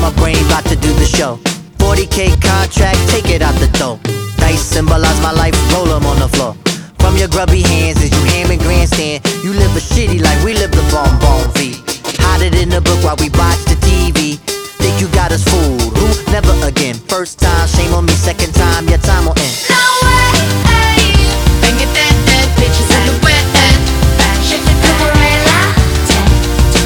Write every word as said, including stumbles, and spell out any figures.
my brain, about to do the show. forty K contract, take it out the door. Dice symbolize my life, roll 'em on the floor. From your grubby hands as you ham and grandstand, you live a shitty life, we live the bomb bomb V. Hide it in the book while we botch